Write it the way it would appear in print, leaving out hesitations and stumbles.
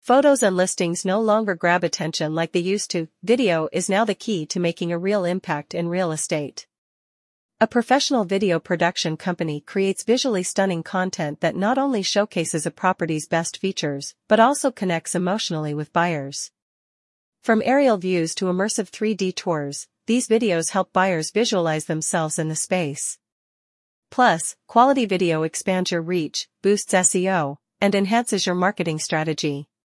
Photos and listings no longer grab attention like they used to. Video is now the key to making a real impact in real estate. A professional video production company creates visually stunning content that not only showcases a property's best features, but also connects emotionally with buyers. From aerial views to immersive 3D tours, these videos help buyers visualize themselves in the space. Plus, quality video expands your reach, boosts SEO, and enhances your marketing strategy.